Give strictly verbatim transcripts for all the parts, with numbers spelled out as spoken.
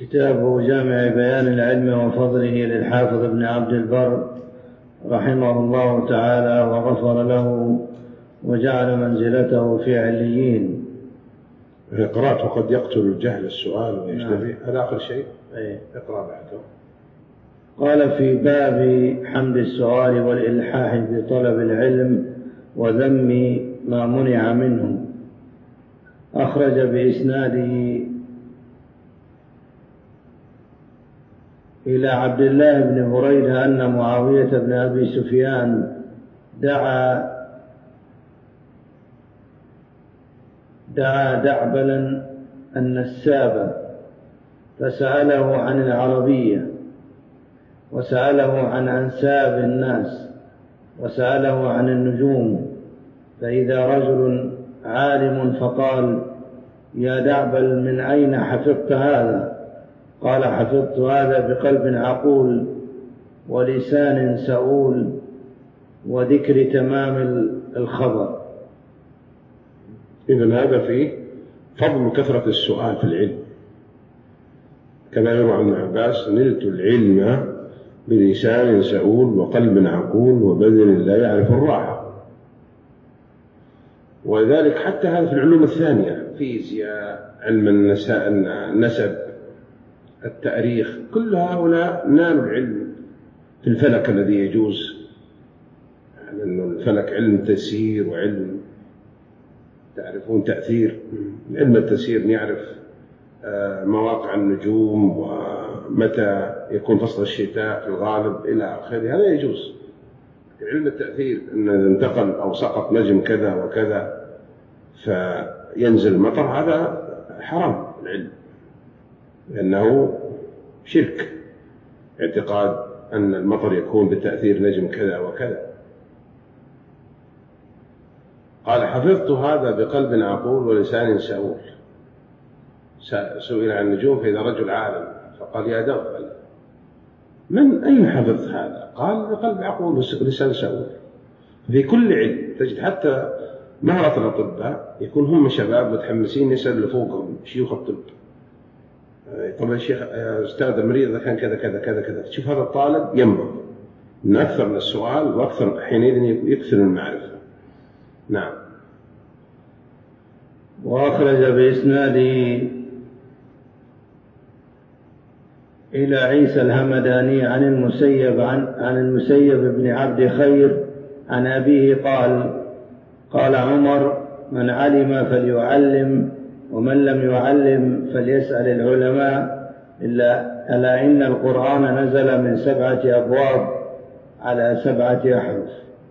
كتاب جامع بيان العلم وفضله للحافظ ابن عبد البر رحمه الله تعالى وغفر له وجعل منزلته في عليين. قرأت وقد يقتل الجهل السؤال ويشتبه. هذا آخر شيء. أيه. اقرأ بعده. قال في باب حمد السؤال والإلحاح في طلب العلم وذم ما منع منه. أخرج بإسناده إلى عبد الله بن بريدة أن معاوية بن أبي سفيان دعا دعا دعبلا النساب فسأله عن العربية وسأله عن أنساب الناس وسأله عن النجوم، فإذا رجل عالم فقال: يا دعبل من أين حفظت هذا؟ قال: حفظت هذا بقلب عقول ولسان سؤول وذكر تمام الخبر. إذن هذا فيه فضل كثرة السؤال في العلم، كما يروى عن ابن عباس: نلت العلم بلسان سؤول وقلب عقول وبدن لا يعرف الراحة. ولذلك حتى هذا في العلوم الثانية، فيزياء، علم النسب، التاريخ، كل هؤلاء نالوا العلم في الفلك الذي يجوز، لأن الفلك علم تسيير وعلم تعرفون تأثير. علم التسيير يعرف مواقع النجوم ومتى يكون فصل الشتاء في الغالب إلى آخره، هذا يجوز. علم التأثير أن إذا انتقل أو سقط نجم كذا وكذا فينزل المطر، هذا حرام العلم، لأنه شرك، اعتقاد أن المطر يكون بتأثير نجم كذا وكذا. قال: حفظت هذا بقلب عقول ولسان سؤول. سئل عن النجوم فإذا رجل عالم فقال: يا دغفل من أين حفظت هذا؟ قال: بقلب عقول ولسان سؤول. في كل علم تجد حتى مهرة الأطباء يكون هم شباب متحمسين يسأل اللي فوقهم شيوخ الطب: طبعا الشيخ أستاذ المريض إذا كان كذا كذا كذا كذا. تشوف هذا الطالب ينبغ من أكثر من السؤال وأكثر حينئذ يكثر من المعرفة. نعم. وأخرج بإسناده إلى عيسى الهمداني عن المسيب عن, عن المسيب بن عبد خير عن أبيه قال: قال عمر: من علم فليعلم ومن لم يعلم فليسأل العلماء، إلا ألا إن القرآن نزل من سبعة أبواب على سبعة أحرف.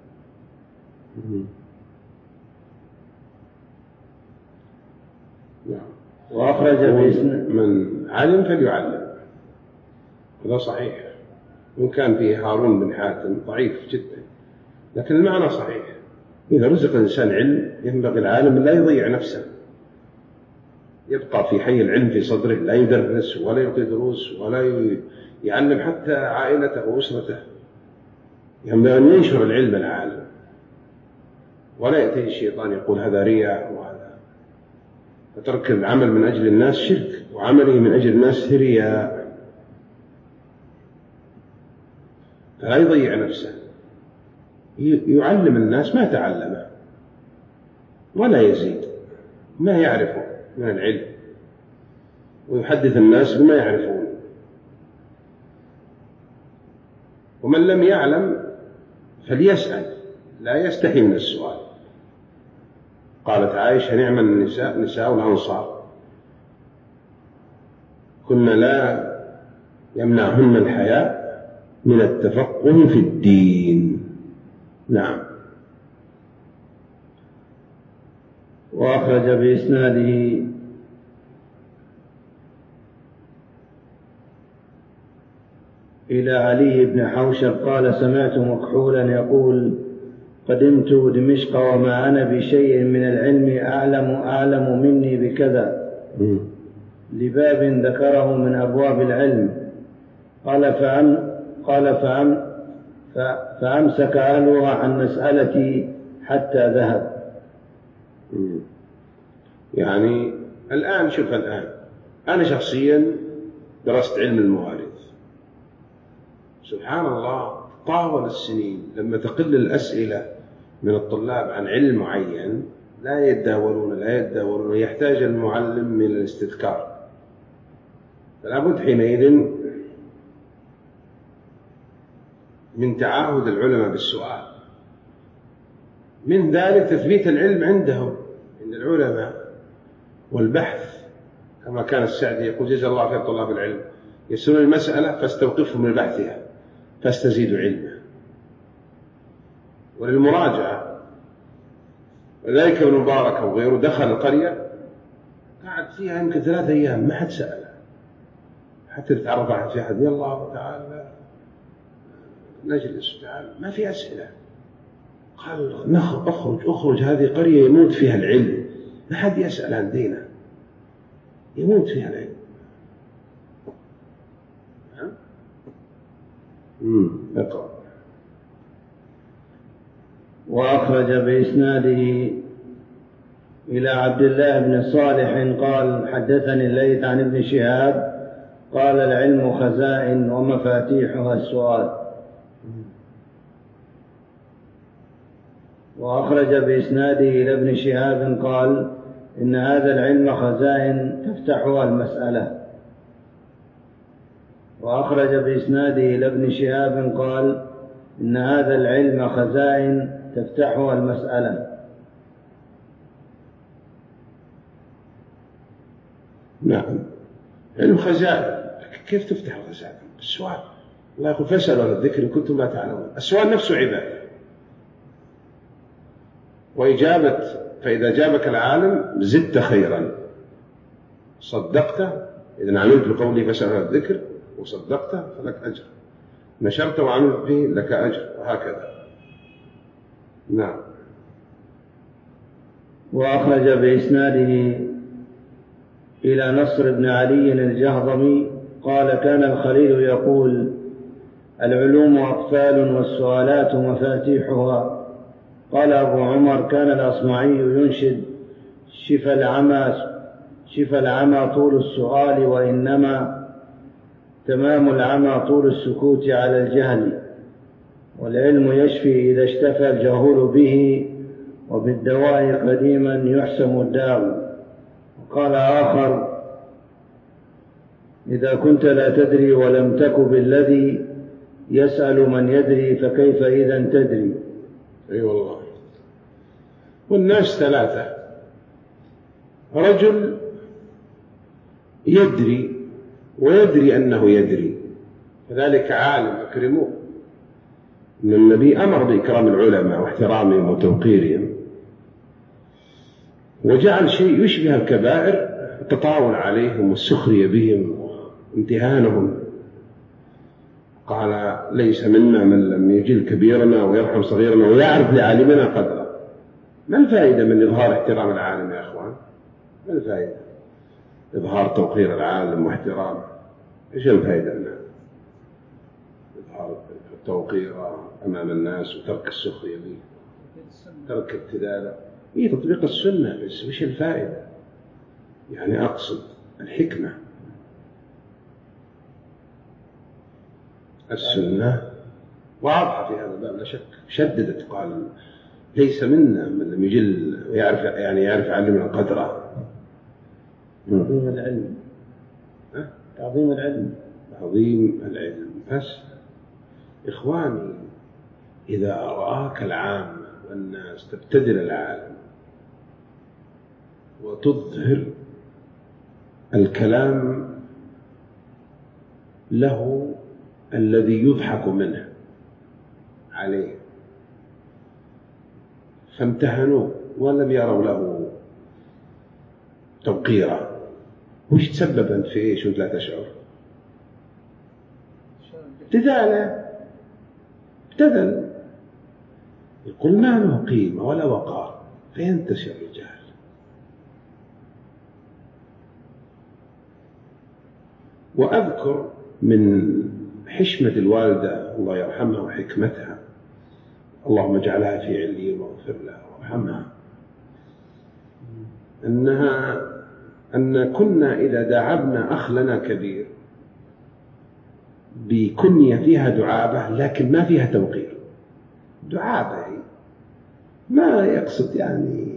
وأخرج بإسناد من علم فليعلم، هذا صحيح، وإن كان فيه هارون بن حاتم ضعيف جدا، لكن المعنى صحيح. إذا رزق الإنسان علم ينبغي العالم لا يضيع نفسه، يبقى في حي العلم في صدره، لا يدرس ولا يلقي دروس ولا يعلم حتى عائلته وأسرته. ينبغي أن ينشر العلم العالم، ولا يأتي الشيطان يقول هذا رياء وهذا. فترك العمل من أجل الناس شرك، وعمله من أجل الناس رياء، فلا يضيع نفسه، يعلم الناس ما تعلمه ولا يزيد ما يعرفه من العلم، ويحدث الناس بما يعرفون. ومن لم يعلم فليسأل، لا يستحي من السؤال. قالت عائشة: نعم النساء نساء الأنصار، كنا لا يمنعهن الحياء من التفقه في الدين. نعم. وأخرج بإسناده إلى علي بن حوشب قال: سمعت مكحولا يقول: قدمت دمشق وما أنا بشيء من العلم أعلم أعلم مني بكذا، لباب ذكره من أبواب العلم. قال فأم قال فأم فأمسك أهلها عن مسألتي حتى ذهب. يعني الآن شوف، الآن أنا شخصيا درست علم المواريث. سبحان الله، طاول السنين لما تقل الأسئلة من الطلاب عن علم معين لا يتداولون لا يتداولون يحتاج المعلم من الاستذكار. فلا بد حينئذ من تعاهد العلماء بالسؤال. من ذلك تثبيت العلم عندهم عند العلماء والبحث، كما كان السعدي يقول جزا الله خير طلاب العلم يسألون المسألة فاستوقفهم من بحثها فاستزيدوا علما. وللمراجعة، ولذلك ابن مبارك وغيره دخل القرية قعد فيها يمكن ثلاثة أيام ما حد سأله، حتى تتعرف واحد في أحد يلا تعال نجلس تعال ما في أسئلة. قال نخرج أخرج أخرج هذه قرية يموت فيها العلم، ما حد يسأل عن دينه، يموت فيها العلم. امم اقرأ. وأخرج بإسناده إلى عبد الله بن صالح قال حدثني الليث عن ابن شهاب قال العلم خزائن ومفاتيحها السؤال. وأخرج بإسناده إلى ابن شهاب قال إن هذا العلم خزائن تفتحها المسألة. وأخرج بإسناده إلى ابن شهاب قال إن هذا العلم خزائن تفتحها المسألة. نعم، علم خزائن. كيف تفتح الخزائن؟ السؤال. الله يقول فاسألوا عن الذكر إن كنتم لا تعلمون. السؤال نفسه عبادة وإجابة. فإذا جابك العالم زدت خيرا، صدقت إذا عملت بقوله فاسألوا عن الذكر وصدقت فلك أجر، نشرت وعملت به لك أجر، وهكذا. نعم. وأخرج بإسناده إلى نصر بن علي الجهضمي قال كان الخليل يقول العلوم أقفال والسؤالات مفاتيحها. قال أبو عمر كان الأصمعي ينشد شفى العمى شفى العمى طول السؤال وإنما تمام العمى طول السكوت على الجهل، والعلم يشفي إذا اشتفى الجهول به وبالدواء قديما يحسم الداء. وقال آخر إذا كنت لا تدري ولم تك بالذي يسأل من يدري فكيف إذا تدري. أي أيوة والله. والناس ثلاثة: رجل يدري ويدري أنه يدري كذلك عالم أكرموه، إن النبي أمر بإكرام العلماء واحترامهم وتوقيرهم، وجعل شيء يشبه الكبائر التطاول عليهم والسخرية بهم وامتهانهم. قال ليس منا من لم يجل كبيرنا ويرحم صغيرنا ويعرف لعالمنا قدره. ما الفائدة من إظهار احترام العالم يا أخوان؟ ما الفائدة؟ إظهار توقير العالم واحترامه، إيش الفائدة منه؟ إظهار التوقير أمام الناس وترك السخرية به، ترك ابتذاله. هي تطبيق السنة، بس وش الفائدة؟ يعني أقصد الحكمة. السنة واضحة في هذا الباب لا شك، شددت قال ليس منا من لم يجل ويعرف يعني يعرف علمنا قدره. تعظيم العلم. أه؟ تعظيم العلم. تعظيم العلم. بس إخواني، إذا رآك العامة والناس تبتدل العالم وتظهر الكلام له الذي يضحك منه عليه فامتهنوه ولم يروا له توقيرا، وش تسبب أنت في إيش وأنت لا تشعر؟ ابتذاله، ابتذل، يقول ما له قيمة ولا وقار فينتشر الجهل. وأذكر من حشمة الوالدة الله يرحمها وحكمتها، اللهم اجعلها في عليين واغفر لها وارحمها، أنها أن كنا إذا داعبنا أخ لنا كبير بكنية فيها دعابة لكن ما فيها توقير. دعابة ما يقصد يعني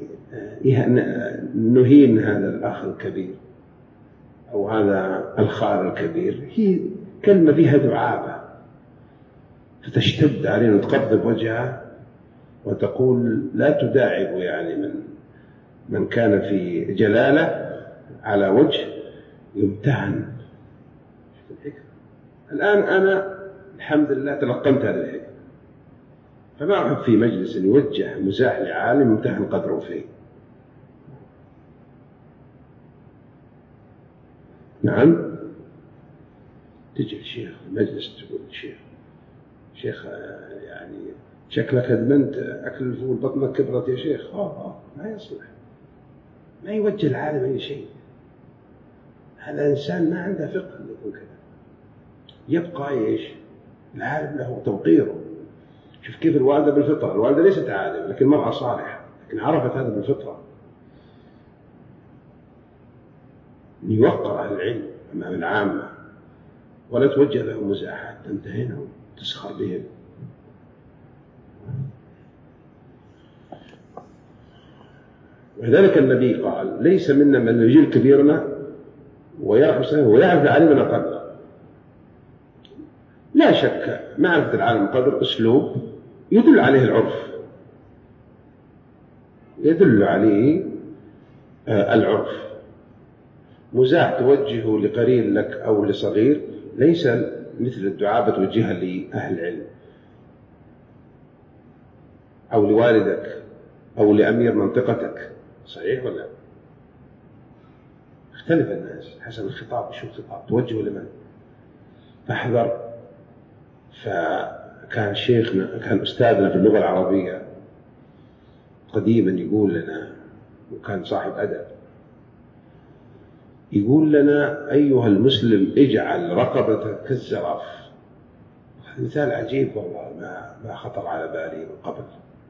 نهين هذا الأخ الكبير أو هذا الخال الكبير، هي كلمة فيها دعابة فتشتد علينا وتقضب وجهها وتقول لا تداعب يعني من من كان في جلالة على وجه يمتهن. الآن أنا الحمد لله تلقنت هذه الحكمة، فما أحب في مجلس أن يوجه مزاح لعالم يمتهن قدره فيه. نعم، تجي الشيخ المجلس تقول الشيخ شيخ يعني شكلك أدمنت أكل الفول بطنك كبرت يا شيخ. آه آه ما يصلح، ما يوجه العالم أي شيء. هذا إنسان ما عنده فقه يكون كذا. يبقى إيش؟ العالم له توقيره. شوف كيف الوالدة بالفطرة، الوالدة ليست عالم لكن مرأة صالحة، لكن عرفت هذا بالفطرة، يوقر أهل العلم أمام العامة ولا توجه لهم مزاحات تنتهنهم تسخر بهم. ولذلك النبي قال ليس منا من يجيل كبيرنا ويعرف العالم قدر. لا شك معرفة العالم قدر أسلوب يدل عليه العرف، يدل عليه العرف. مزاح توجهه لقرين لك أو لصغير ليس مثل الدعابة توجهها لأهل العلم أو لوالدك أو لأمير منطقتك. صحيح ولا؟ اختلف الناس حسب الخطاب. شو الخطاب توجهه لمن؟ فاحذر. فكان شيخنا كان أستاذنا في اللغة العربية قديما يقول لنا، وكان صاحب أدب، يقول لنا أيها المسلم اجعل رقبتك كالزراف. مثال عجيب والله ما ما خطر على بالي من قبل.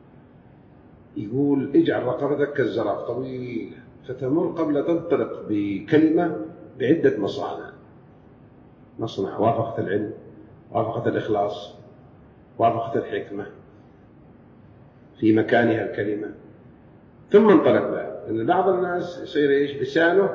يقول اجعل رقبتك كالزراف طويل فتمر قبل تنطلق بكلمة بعدة مصانع. مصنع وافقت العلم، وافقت الإخلاص، وافقت الحكمة في مكانها الكلمة، ثم انطلق بها. لأن بعض الناس يصير إيش لسانه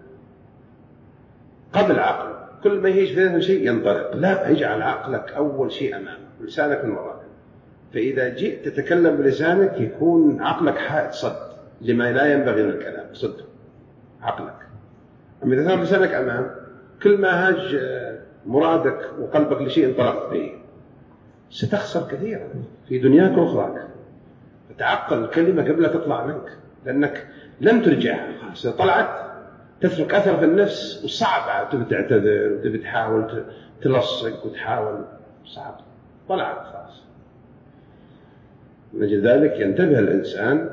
قبل عقله، كل ما يهيج في شيء ينطلق. لا، اجعل عقلك أول شيء أمامك ولسانك من وراك. فإذا جئت تتكلم بلسانك يكون عقلك حائط صد لما لا ينبغي من الكلام، صد عقلك. أما إذا كان لسانك أمام كل ما هاج مرادك وقلبك لشيء انطلقت به ستخسر كثيرا في دنياك وأخراك. فتعقل الكلمة قبل تطلع منك، لأنك لم ترجعها، خلاص طلعت تترك أثر في النفس وصعب تبي تعتذر وتبي تحاول تلصق وتحاول، صعب طلعت خلاص. من أجل ذلك ينتبه الإنسان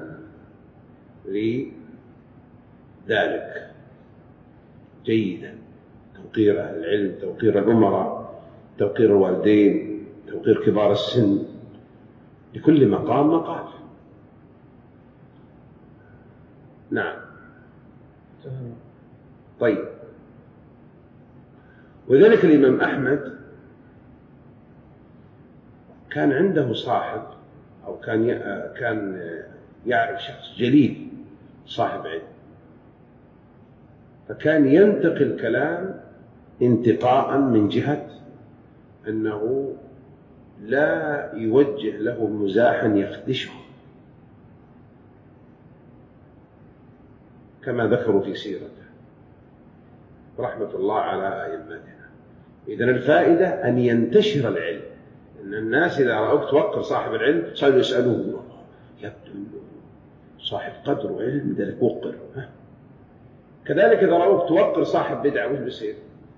لذلك جيدا. توقير أهل العلم، توقير الأمراء، توقير الوالدين، توقير كبار السن، لكل مقام مقال. نعم. طيب. وذلك الإمام أحمد كان عنده صاحب أو كان كان يعرف شخص جليل صاحب علم، فكان ينتقي الكلام انتقاء من جهة أنه لا يوجه له مزاحا يخدشه، كما ذكروا في سيرته رحمة الله على أئمتنا. إذن الفائدة أن ينتشر العلم، أن الناس إذا رأوك توقر صاحب العلم صاروا يسألوه يبدو صاحب قدر وعلم ذلك وقر. كذلك إذا رأوك توقر صاحب بدعة وش بيصير؟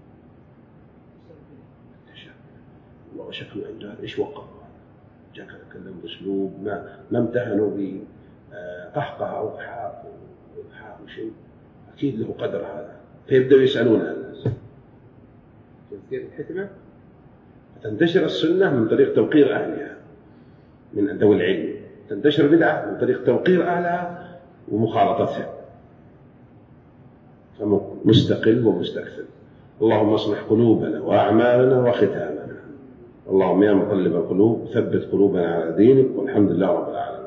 والله شكله عنده هذا إيش وقر، جاك تكلم بأسلوب ما ما امتهنوا بقهقه أو ضحك وإضحاك وشيء، أكيد له قدر هذا. فيبدأوا يسألون الناس. كيف الحكمة؟ تنتشر السنة من طريق توقير أهلها من ذوي العلم، تنتشر بدعة من طريق توقير أهلها ومخالطتها، فمستقل ومستكثر. اللهم اصلح قلوبنا وأعمالنا وختامنا. اللهم يا مقلب القلوب ثبت قلوبنا على دينك، والحمد لله رب العالمين.